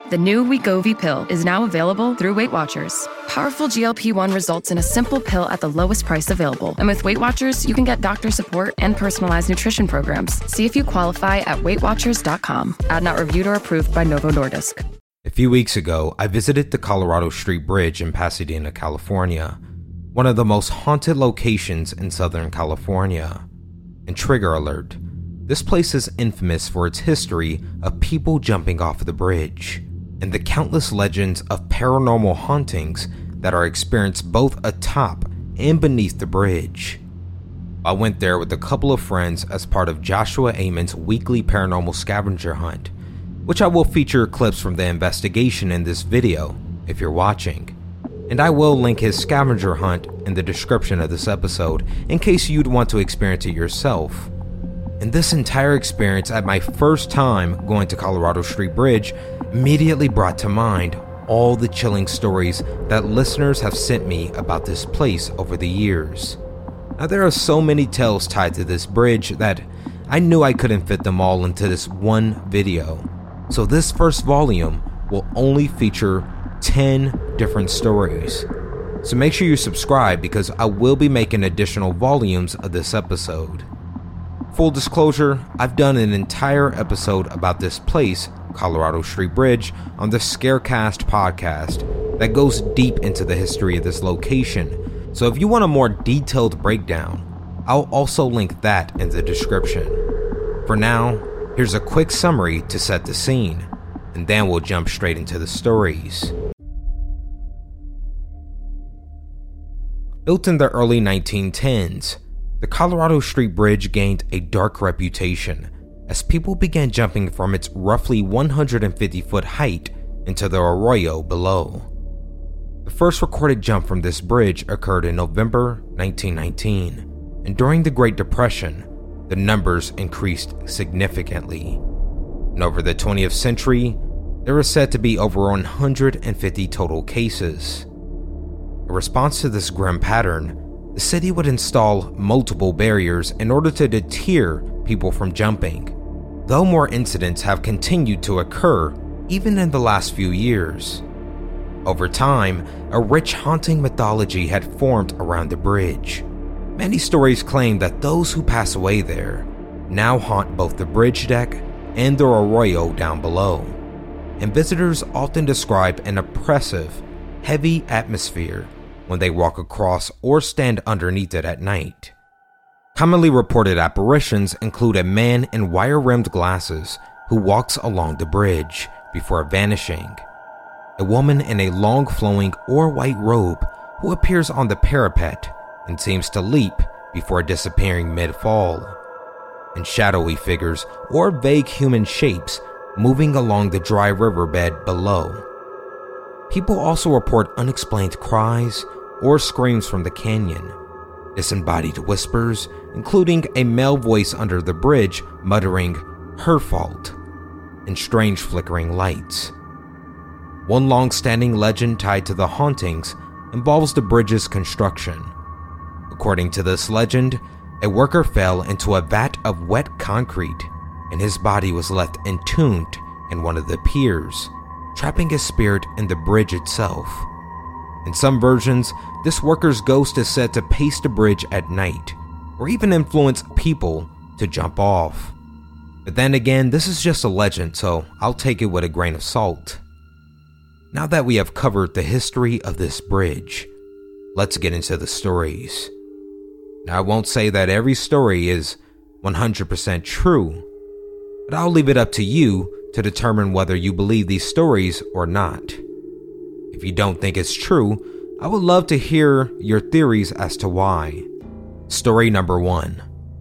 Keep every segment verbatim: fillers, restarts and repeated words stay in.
The new Wegovy pill is now available through Weight Watchers. Powerful G L P one results in a simple pill at the lowest price available. And with Weight Watchers, you can get doctor support and personalized nutrition programs. See if you qualify at weight watchers dot com. Ad not reviewed or approved by Novo Nordisk. A few weeks ago, I visited the Colorado Street Bridge in Pasadena, California, one of the most haunted locations in Southern California. And trigger alert, this place is infamous for its history of people jumping off the bridge, and the countless legends of paranormal hauntings that are experienced both atop and beneath the bridge. I went there with a couple of friends as part of Joshua Amon's weekly paranormal scavenger hunt, which I will feature clips from the investigation in this video if you're watching. And I will link his scavenger hunt in the description of this episode in case you'd want to experience it yourself. And this entire experience at my first time going to Colorado Street Bridge immediately brought to mind all the chilling stories that listeners have sent me about this place over the years. Now, there are so many tales tied to this bridge that I knew I couldn't fit them all into this one video. So this first volume will only feature ten different stories. So make sure you subscribe because I will be making additional volumes of this episode. Full disclosure, I've done an entire episode about this place, Colorado Street Bridge, on the Scarecast podcast that goes deep into the history of this location. So if you want a more detailed breakdown, I'll also link that in the description. For now, here's a quick summary to set the scene, and then we'll jump straight into the stories. Built in the early nineteen tens, the Colorado Street Bridge gained a dark reputation as people began jumping from its roughly one hundred fifty foot height into the arroyo below. The first recorded jump from this bridge occurred in November nineteen nineteen, and during the Great Depression, the numbers increased significantly. And over the twentieth century, there is said to be over one hundred fifty total cases. In response to this grim pattern, the city would install multiple barriers in order to deter people from jumping, though more incidents have continued to occur even in the last few years. Over time, a rich haunting mythology had formed around the bridge. Many stories claim that those who pass away there now haunt both the bridge deck and the arroyo down below, and visitors often describe an oppressive, heavy atmosphere when they walk across or stand underneath it at night. Commonly reported apparitions include a man in wire-rimmed glasses who walks along the bridge before vanishing, a woman in a long flowing or white robe who appears on the parapet and seems to leap before disappearing mid-fall, and shadowy figures or vague human shapes moving along the dry riverbed below. People also report unexplained cries or screams from the canyon, disembodied whispers, including a male voice under the bridge muttering, "Her fault," and strange flickering lights. One long-standing legend tied to the hauntings involves the bridge's construction. According to this legend, a worker fell into a vat of wet concrete, and his body was left entombed in one of the piers, trapping his spirit in the bridge itself. In some versions, this worker's ghost is said to pace the bridge at night, or even influence people to jump off. But then again, this is just a legend, so I'll take it with a grain of salt. Now that we have covered the history of this bridge, let's get into the stories. Now, I won't say that every story is one hundred percent true, but I'll leave it up to you to determine whether you believe these stories or not. If you don't think it's true, I would love to hear your theories as to why. Story number one.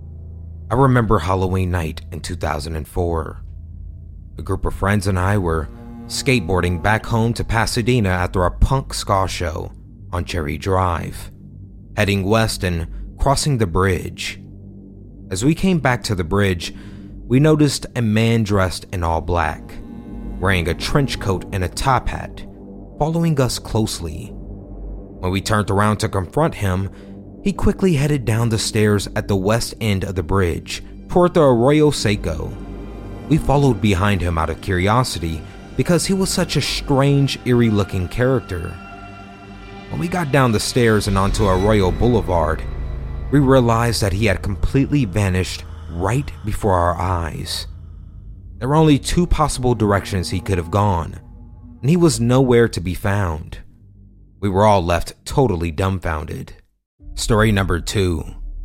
I remember Halloween night in two thousand four. A group of friends and I were skateboarding back home to Pasadena after a punk ska show on Cherry Drive, heading west and crossing the bridge. As we came back to the bridge, we noticed a man dressed in all black, wearing a trench coat and a top hat, following us closely. When we turned around to confront him, he quickly headed down the stairs at the west end of the bridge toward the Arroyo Seco. We followed behind him out of curiosity because he was such a strange, eerie-looking character. When we got down the stairs and onto Arroyo Boulevard, we realized that he had completely vanished right before our eyes. There were only two possible directions he could have gone, and he was nowhere to be found. We were all left totally dumbfounded. Story number two.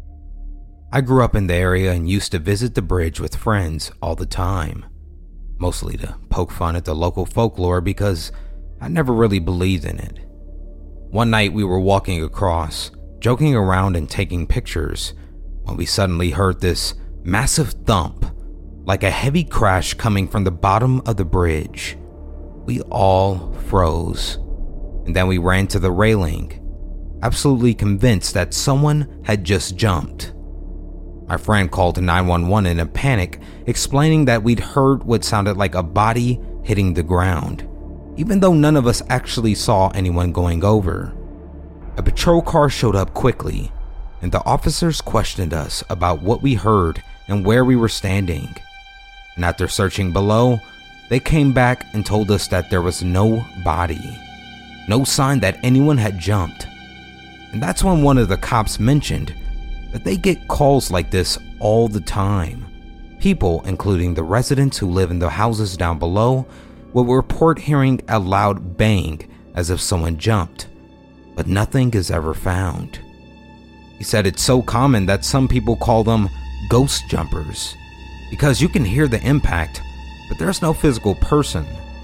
I grew up in the area and used to visit the bridge with friends all the time, mostly to poke fun at the local folklore because I never really believed in it. One night we were walking across, joking around and taking pictures, when we suddenly heard this massive thump, like a heavy crash coming from the bottom of the bridge. We all froze, and then we ran to the railing, absolutely convinced that someone had just jumped. My friend called nine one one in a panic, explaining that we'd heard what sounded like a body hitting the ground, even though none of us actually saw anyone going over. A patrol car showed up quickly, and the officers questioned us about what we heard and where we were standing. And after searching below, they came back and told us that there was no body, no sign that anyone had jumped. And that's when one of the cops mentioned that they get calls like this all the time. People, including the residents who live in the houses down below, will report hearing a loud bang as if someone jumped, but nothing is ever found. He said it's so common that some people call them ghost jumpers, because you can hear the impact, but there's no physical person.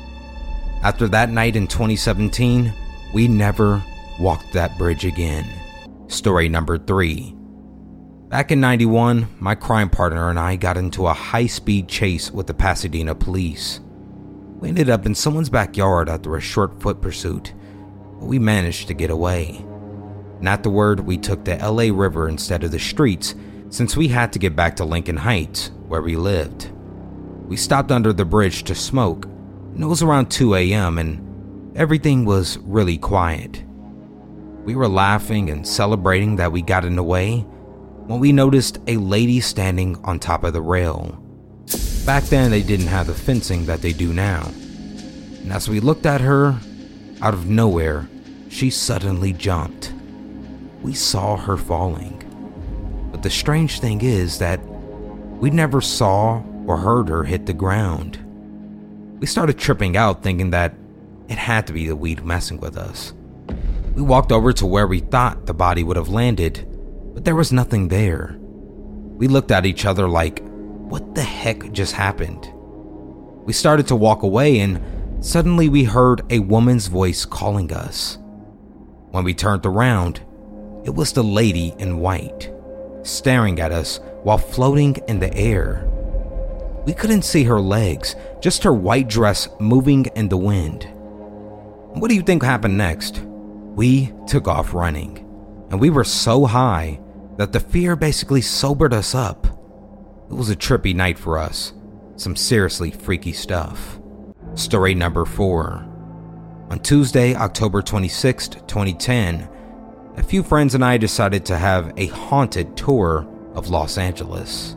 After that night in twenty seventeen, we never walked that bridge again. Story number three. Back in ninety-one, my crime partner and I got into a high-speed chase with the Pasadena police. We ended up in someone's backyard after a short foot pursuit, but we managed to get away. And afterward, we took the L A River instead of the streets since we had to get back to Lincoln Heights, where we lived. We stopped under the bridge to smoke, and it was around two a.m. and everything was really quiet. We were laughing and celebrating that we got in the way when we noticed a lady standing on top of the rail. Back then, they didn't have the fencing that they do now. And as we looked at her, out of nowhere, she suddenly jumped. We saw her falling. But the strange thing is that we never saw or heard her hit the ground. We started tripping out, thinking that it had to be the weed messing with us. We walked over to where we thought the body would have landed, but there was nothing there. We looked at each other like, what the heck just happened? We started to walk away and suddenly we heard a woman's voice calling us. When we turned around, it was the lady in white, staring at us while floating in the air. We couldn't see her legs, just her white dress moving in the wind. What do you think happened next? We took off running, and we were so high that the fear basically sobered us up. It was a trippy night for us, some seriously freaky stuff. Story number four. On Tuesday, October twenty-sixth, twenty ten, a few friends and I decided to have a haunted tour of Los Angeles.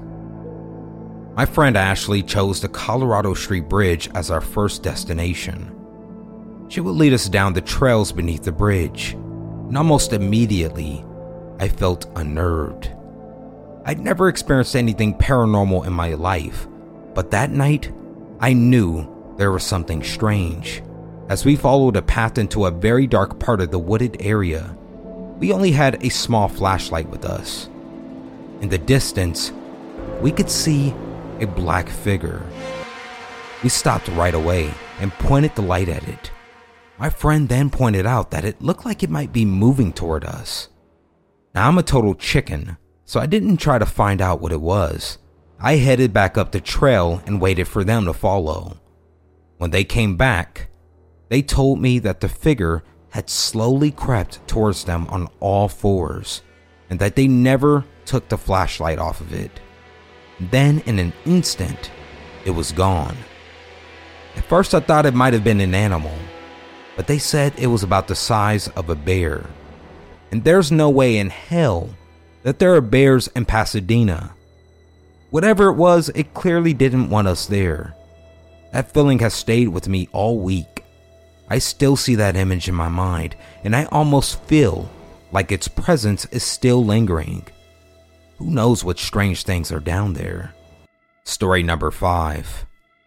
My friend Ashley chose the Colorado Street Bridge as our first destination. She would lead us down the trails beneath the bridge, and almost immediately, I felt unnerved. I'd never experienced anything paranormal in my life, but that night, I knew there was something strange. As we followed a path into a very dark part of the wooded area, we only had a small flashlight with us. In the distance, we could see a black figure. We stopped right away and pointed the light at it. My friend then pointed out that it looked like it might be moving toward us. Now, I'm a total chicken, so I didn't try to find out what it was. I headed back up the trail and waited for them to follow. When they came back, they told me that the figure had slowly crept towards them on all fours, and that they never took the flashlight off of it. Then, in an instant, it was gone. At first, I thought it might have been an animal, but they said it was about the size of a bear. And there's no way in hell that there are bears in Pasadena. Whatever it was, it clearly didn't want us there. That feeling has stayed with me all week. I still see that image in my mind, and I almost feel like its presence is still lingering. Who knows what strange things are down there? Story number five.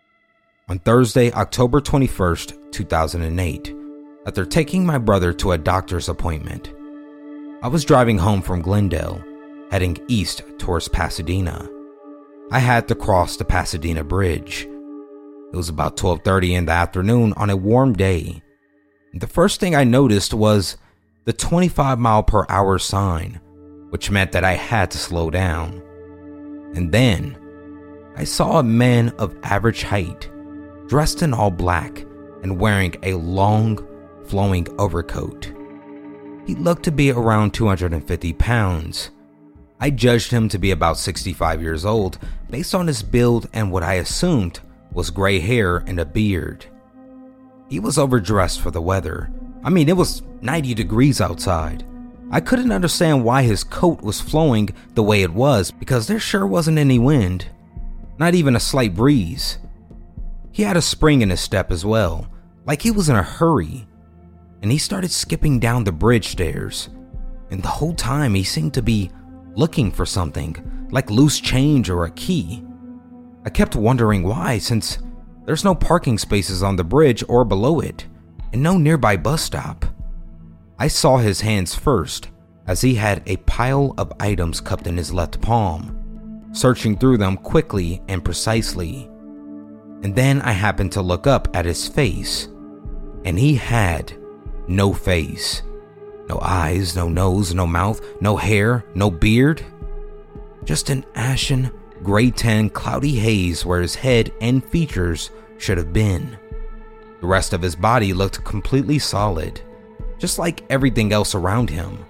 On Thursday, October twenty-first, two thousand eight, after taking my brother to a doctor's appointment, I was driving home from Glendale, heading east towards Pasadena. I had to cross the Pasadena Bridge. It was about twelve thirty in the afternoon on a warm day. The first thing I noticed was the twenty-five mile per hour sign, which meant that I had to slow down. And then I saw a man of average height, dressed in all black and wearing a long, flowing overcoat. He looked to be around two hundred fifty pounds. I judged him to be about sixty-five years old based on his build and what I assumed was gray hair and a beard. He was overdressed for the weather. I mean, it was ninety degrees outside. I couldn't understand why his coat was flowing the way it was because there sure wasn't any wind, not even a slight breeze. He had a spring in his step as well, like he was in a hurry, and he started skipping down the bridge stairs, and the whole time he seemed to be looking for something, like loose change or a key. I kept wondering why, since there's no parking spaces on the bridge or below it, and no nearby bus stop. I saw his hands first, as he had a pile of items cupped in his left palm, searching through them quickly and precisely. And then I happened to look up at his face, and he had no face. No eyes, no nose, no mouth, no hair, no beard. Just an ashen, gray-tan, cloudy haze where his head and features should have been. The rest of his body looked completely solid, just like everything else around him.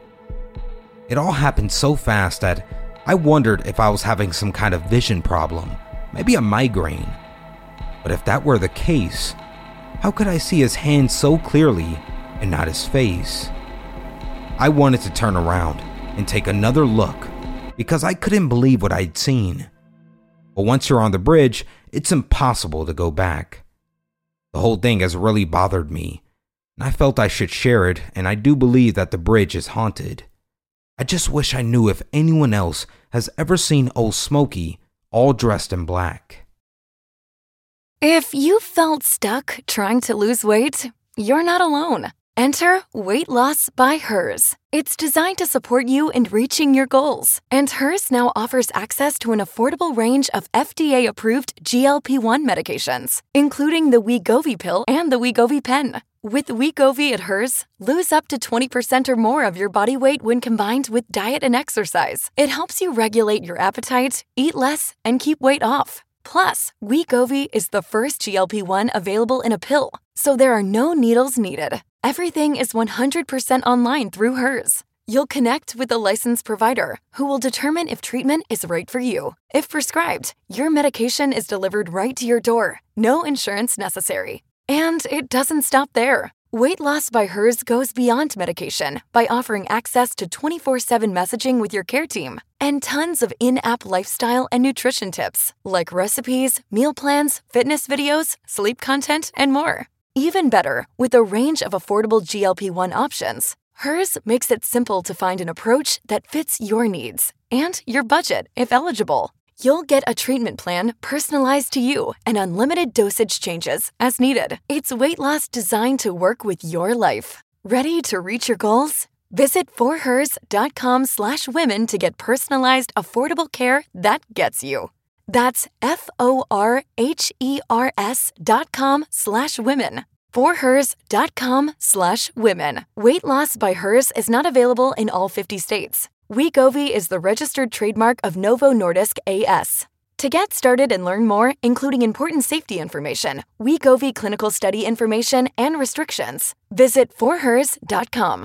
It all happened so fast that I wondered if I was having some kind of vision problem, maybe a migraine. But if that were the case, how could I see his hands so clearly and not his face? I wanted to turn around and take another look because I couldn't believe what I'd seen. But once you're on the bridge, it's impossible to go back. The whole thing has really bothered me, and I felt I should share it, and I do believe that the bridge is haunted. I just wish I knew if anyone else has ever seen Old Smokey all dressed in black. If you felt stuck trying to lose weight, you're not alone. Enter Weight Loss by Hers. It's designed to support you in reaching your goals. And Hers now offers access to an affordable range of F D A-approved G L P one medications, including the Wegovy pill and the Wegovy pen. With Wegovy at Hers, lose up to twenty percent or more of your body weight when combined with diet and exercise. It helps you regulate your appetite, eat less, and keep weight off. Plus, Wegovy is the first G L P one available in a pill, so there are no needles needed. Everything is one hundred percent online through Hers. You'll connect with a licensed provider who will determine if treatment is right for you. If prescribed, your medication is delivered right to your door. No insurance necessary. And it doesn't stop there. Weight Loss by Hers goes beyond medication by offering access to twenty-four seven messaging with your care team and tons of in-app lifestyle and nutrition tips like recipes, meal plans, fitness videos, sleep content, and more. Even better, with a range of affordable G L P one options, Hers makes it simple to find an approach that fits your needs and your budget if eligible. You'll get a treatment plan personalized to you and unlimited dosage changes as needed. It's weight loss designed to work with your life. Ready to reach your goals? Visit forhers.com slash women to get personalized, affordable care that gets you. That's F-O-R-H-E-R-S dot com slash women. forhers.com slash women. Weight Loss by Hers is not available in all fifty states. Wegovy is the registered trademark of Novo Nordisk A S. To get started and learn more, including important safety information, Wegovy clinical study information, and restrictions, visit forhers dot com.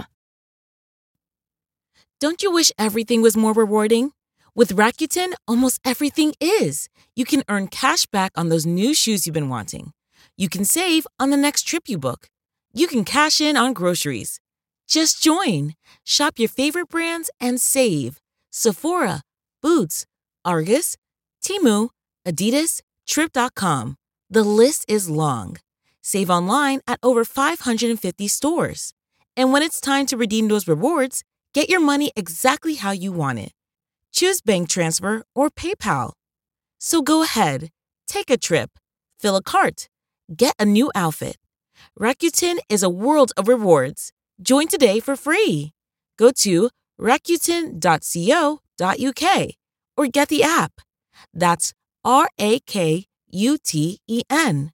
Don't you wish everything was more rewarding? With Rakuten, almost everything is. You can earn cash back on those new shoes you've been wanting. You can save on the next trip you book. You can cash in on groceries. Just join. Shop your favorite brands and save. Sephora, Boots, Argus, Temu, Adidas, Trip dot com. The list is long. Save online at over five hundred fifty stores. And when it's time to redeem those rewards, get your money exactly how you want it. Choose bank transfer or PayPal. So go ahead, take a trip, fill a cart, get a new outfit. Rakuten is a world of rewards. Join today for free. Go to rakuten dot co dot u k or get the app. That's R A K U T E N.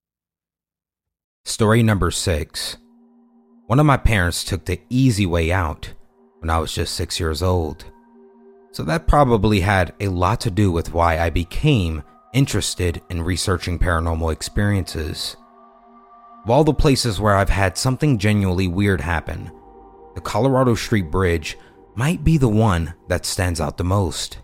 Story number six. One of my parents took the easy way out when I was just six years old. So that probably had a lot to do with why I became interested in researching paranormal experiences. Of all the places where I've had something genuinely weird happen, the Colorado Street Bridge might be the one that stands out the most.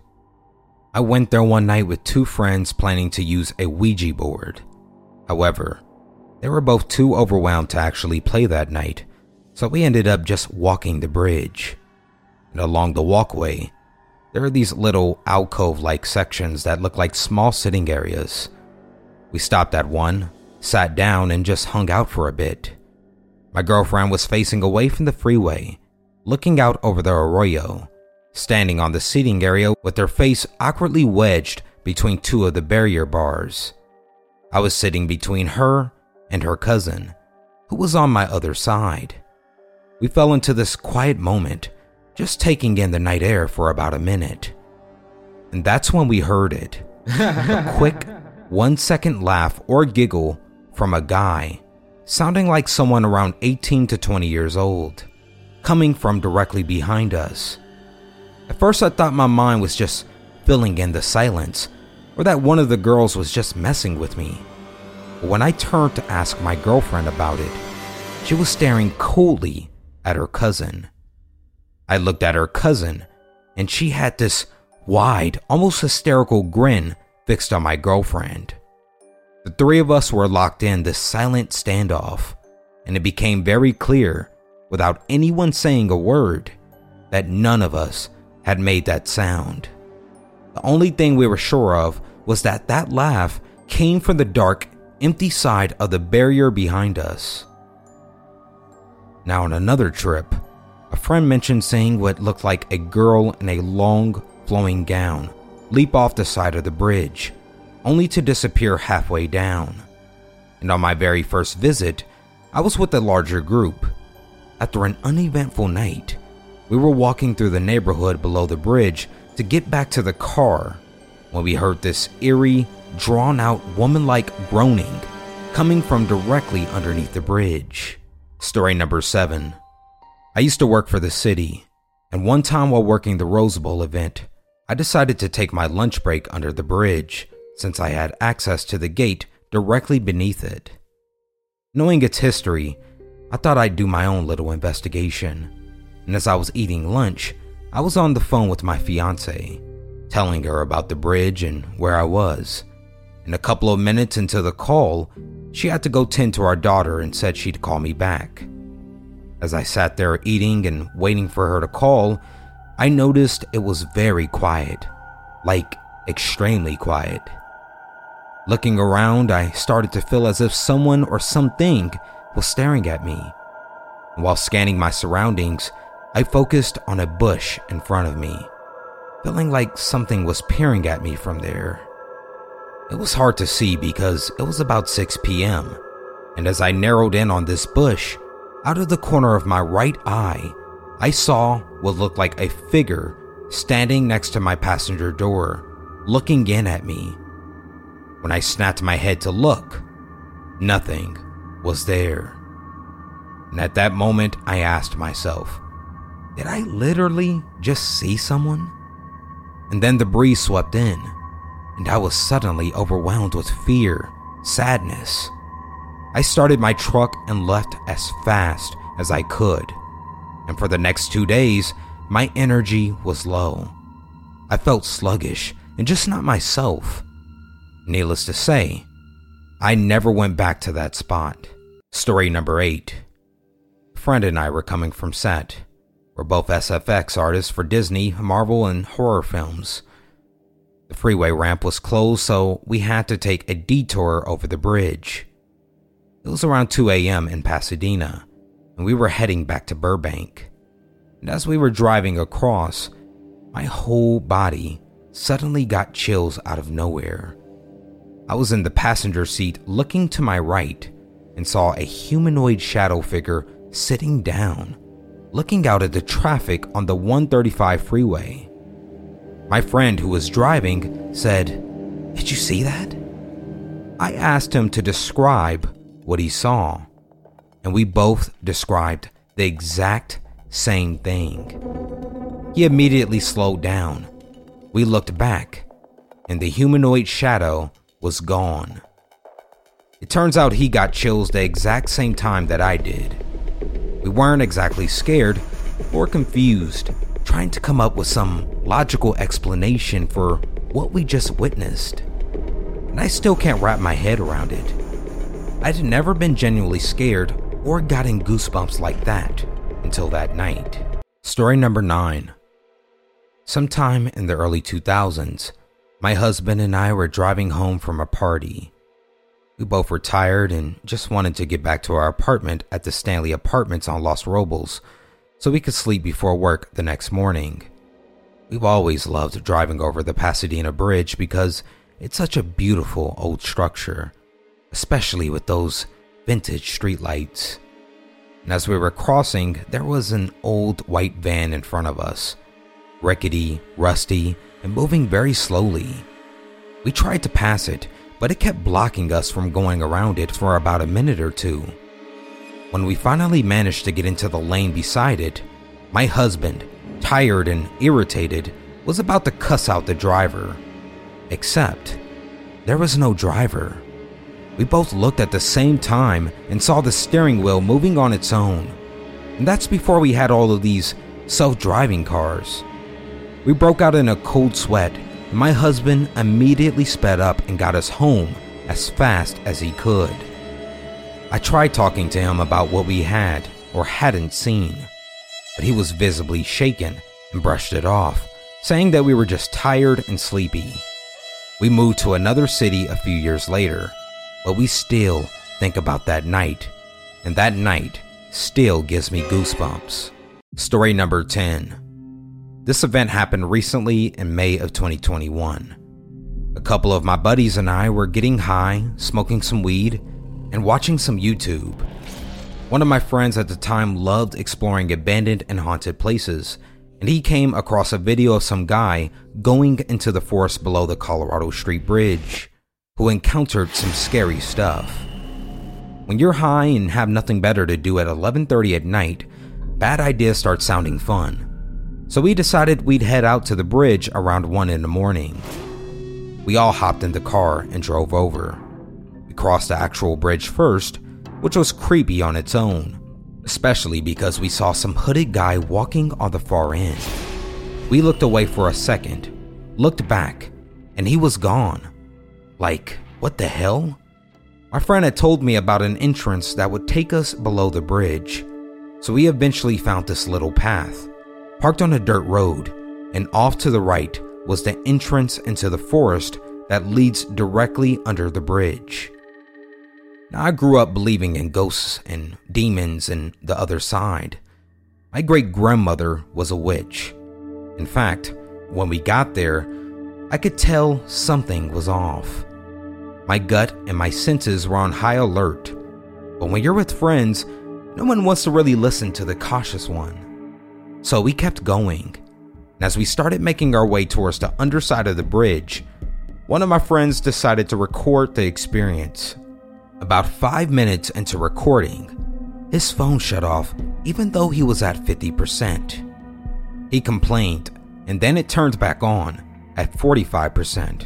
I went there one night with two friends planning to use a Ouija board. However, they were both too overwhelmed to actually play that night, so we ended up just walking the bridge. And along the walkway, there are these little alcove-like sections that look like small sitting areas. We stopped at one, sat down, and just hung out for a bit. My girlfriend was facing away from the freeway, looking out over the arroyo, standing on the seating area with her face awkwardly wedged between two of the barrier bars. I was sitting between her and her cousin, who was on my other side. We fell into this quiet moment, just taking in the night air for about a minute. And that's when we heard it. A quick, one-second laugh or giggle from a guy, sounding like someone around eighteen to twenty years old, coming from directly behind us. At first I thought my mind was just filling in the silence, or that one of the girls was just messing with me. But when I turned to ask my girlfriend about it, she was staring coldly at her cousin. I looked at her cousin, and she had this wide, almost hysterical grin fixed on my girlfriend. The three of us were locked in this silent standoff, and it became very clear, without anyone saying a word, that none of us had made that sound. The only thing we were sure of was that that laugh came from the dark, empty side of the barrier behind us. Now on another trip, a friend mentioned seeing what looked like a girl in a long, flowing gown leap off the side of the bridge, only to disappear halfway down. And on my very first visit, I was with a larger group. After an uneventful night, we were walking through the neighborhood below the bridge to get back to the car when we heard this eerie, drawn-out woman-like groaning coming from directly underneath the bridge. Story number seven. I used to work for the city, and one time while working the Rose Bowl event, I decided to take my lunch break under the bridge since I had access to the gate directly beneath it. Knowing its history, I thought I'd do my own little investigation, and as I was eating lunch, I was on the phone with my fiance, telling her about the bridge and where I was. And a couple of minutes into the call, she had to go tend to our daughter and said she'd call me back. As I sat there eating and waiting for her to call, I noticed it was very quiet, like extremely quiet. Looking around, I started to feel as if someone or something was staring at me. And while scanning my surroundings, I focused on a bush in front of me, feeling like something was peering at me from there. It was hard to see because it was about six p.m., and as I narrowed in on this bush, out of the corner of my right eye, I saw what looked like a figure standing next to my passenger door, looking in at me. When I snapped my head to look, nothing was there. And at that moment, I asked myself, did I literally just see someone? And then the breeze swept in, and I was suddenly overwhelmed with fear, sadness. I started my truck and left as fast as I could. And for the next two days, my energy was low. I felt sluggish and just not myself. Needless to say, I never went back to that spot. Story number eight. A friend and I were coming from set. We're both S F X artists for Disney, Marvel, and horror films. The freeway ramp was closed, so we had to take a detour over the bridge. It was around two a.m. in Pasadena, and we were heading back to Burbank. And as we were driving across, my whole body suddenly got chills out of nowhere. I was in the passenger seat looking to my right and saw a humanoid shadow figure sitting down, looking out at the traffic on the one thirty-five freeway. My friend who was driving said, "Did you see that?" I asked him to describe what he saw, and we both described the exact same thing. He immediately slowed down. We looked back, and the humanoid shadow was gone. It turns out he got chills the exact same time that I did. We weren't exactly scared or confused, trying to come up with some logical explanation for what we just witnessed. And I still can't wrap my head around it. I'd never been genuinely scared or gotten goosebumps like that until that night. Story number nine. Sometime in the early two thousands, my husband and I were driving home from a party. We both were tired and just wanted to get back to our apartment at the Stanley Apartments on Los Robles so we could sleep before work the next morning. We've always loved driving over the Pasadena Bridge because it's such a beautiful old structure, especially with those vintage streetlights. And as we were crossing, there was an old white van in front of us, rickety, rusty, and moving very slowly. We tried to pass it, but it kept blocking us from going around it for about a minute or two. When we finally managed to get into the lane beside it, my husband, tired and irritated, was about to cuss out the driver. Except, there was no driver. We both looked at the same time and saw the steering wheel moving on its own. And that's before we had all of these self-driving cars. We broke out in a cold sweat, and my husband immediately sped up and got us home as fast as he could. I tried talking to him about what we had or hadn't seen, but he was visibly shaken and brushed it off, saying that we were just tired and sleepy. We moved to another city a few years later, but we still think about that night, and that night still gives me goosebumps. Story number ten. This event happened recently in May of twenty twenty-one. A couple of my buddies and I were getting high, smoking some weed, and watching some YouTube. One of my friends at the time loved exploring abandoned and haunted places, and he came across a video of some guy going into the forest below the Colorado Street Bridge, who encountered some scary stuff. When you're high and have nothing better to do at eleven thirty at night, bad ideas start sounding fun. So we decided we'd head out to the bridge around one in the morning. We all hopped in the car and drove over. We crossed the actual bridge first, which was creepy on its own, especially because we saw some hooded guy walking on the far end. We looked away for a second, looked back, and he was gone. Like, what the hell? My friend had told me about an entrance that would take us below the bridge, so we eventually found this little path, parked on a dirt road, and off to the right was the entrance into the forest that leads directly under the bridge. Now, I grew up believing in ghosts and demons and the other side. My great-grandmother was a witch. In fact, when we got there, I could tell something was off. My gut and my senses were on high alert, but when you're with friends, no one wants to really listen to the cautious one. So we kept going, and as we started making our way towards the underside of the bridge, one of my friends decided to record the experience. About five minutes into recording, his phone shut off even though he was at fifty percent. He complained, and then it turned back on at forty-five percent.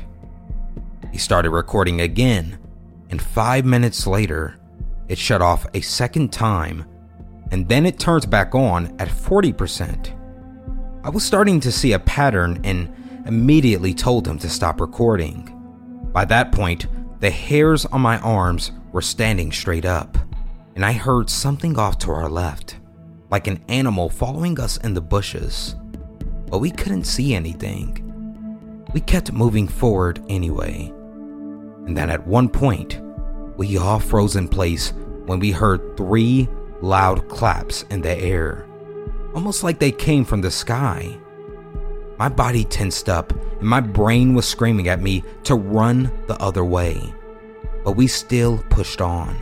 He started recording again, and five minutes later, it shut off a second time, and then it turned back on at forty percent. I was starting to see a pattern and immediately told him to stop recording. By that point, the hairs on my arms were standing straight up, and I heard something off to our left, like an animal following us in the bushes, but we couldn't see anything. we kept moving forward anyway. And then at one point, we all froze in place when we heard three loud claps in the air, almost like they came from the sky. My body tensed up and my brain was screaming at me to run the other way, but we still pushed on.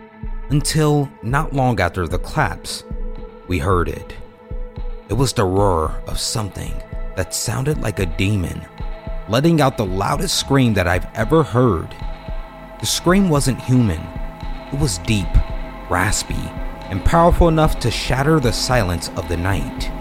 Until not long after the claps, we heard it. It was the roar of something that sounded like a demon, letting out the loudest scream that I've ever heard. The scream wasn't human. It was deep, raspy, and powerful enough to shatter the silence of the night.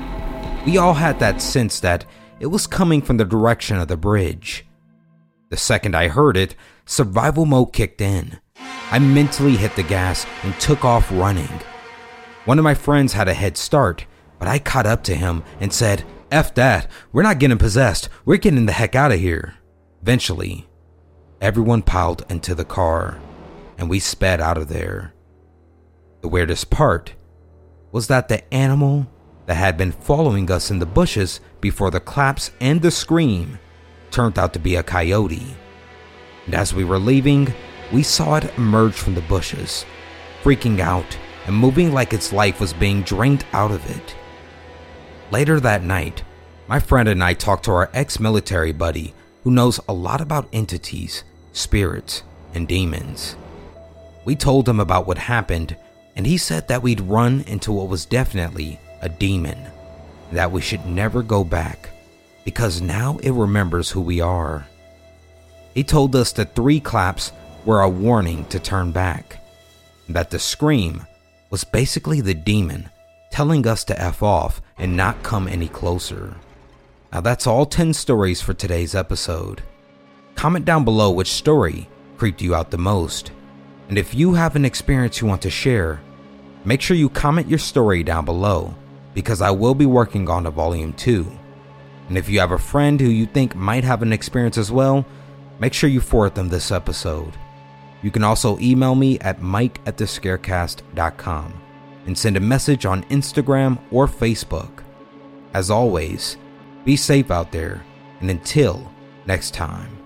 We all had that sense that it was coming from the direction of the bridge. The second I heard it, survival mode kicked in. I mentally hit the gas and took off running. One of my friends had a head start, but I caught up to him and said, "F that, we're not getting possessed, we're getting the heck out of here." Eventually, everyone piled into the car, and we sped out of there. The weirdest part was that the animal that had been following us in the bushes before the claps and the scream turned out to be a coyote. And as we were leaving, we saw it emerge from the bushes, freaking out and moving like its life was being drained out of it. Later that night, my friend and I talked to our ex-military buddy who knows a lot about entities, spirits, and demons. We told him about what happened, and he said that we'd run into what was definitely a demon, and that we should never go back because now it remembers who we are. He told us the three claps were a warning to turn back, and that the scream was basically the demon telling us to F off and not come any closer. Now that's all ten stories for today's episode. Comment down below which story creeped you out the most, and if you have an experience you want to share, make sure you comment your story down below because I will be working on a volume two. And if you have a friend who you think might have an experience as well, make sure you forward them this episode. You can also email me at mike at the scarecast dot com and send a message on Instagram or Facebook. As always, be safe out there, and until next time.